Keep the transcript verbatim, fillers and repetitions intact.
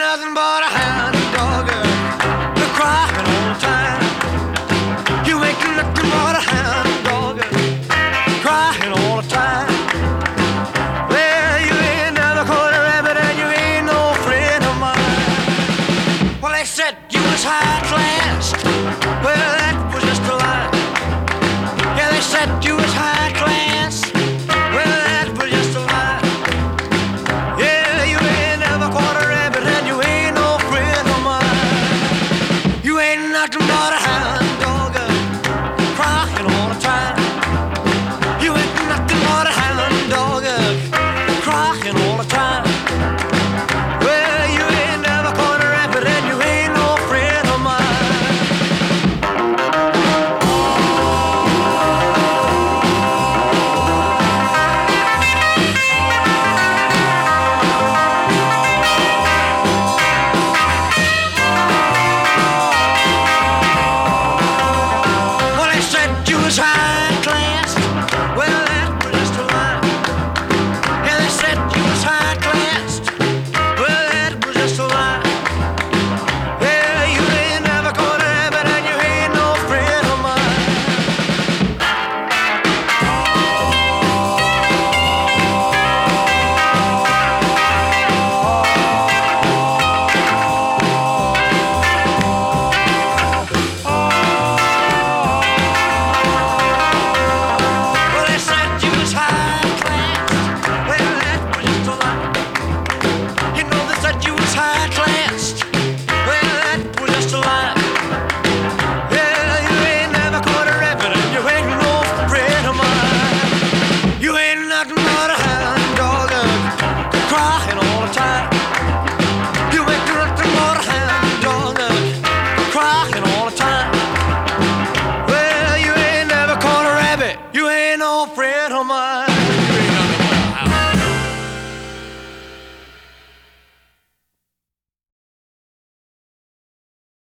nothing but a hound dog. You're crying all the time. You ain't nothing but a hound dog. Crying all the time. Well, you ain't never caught a rabbit and you ain't no friend of mine. Well, they said you was high class. Well, that was just a lie. Yeah, they said you was high class. Well, that was just a lie. Yeah, you ain't never caught a rabbit and you ain't no friend of mine. You ain't nothing but a hound dog, crying all the time. You ain't nothing but a hound dog, crying all the time. Well, you ain't never caught a rabbit and you ain't no friend of mine. Well, they said you was high class. Well, that was just a lie. Yeah, they said you was high class. Well, that was just a lie. Yeah, you ain't never caught a rabbit and you ain't no friend of mine. Well, they said you was high class. Well, that was just a lie. You know they said you was high class. Well, that was just a lie. Yeah, you ain't never caught a rabbit and you ain't no friend of mine. You ain't nothing but a hound dog, crying all the time. You ain't nothing but a hound dog, crying all the time. Well, you ain't never caught a rabbit. You ain't no friend of mine.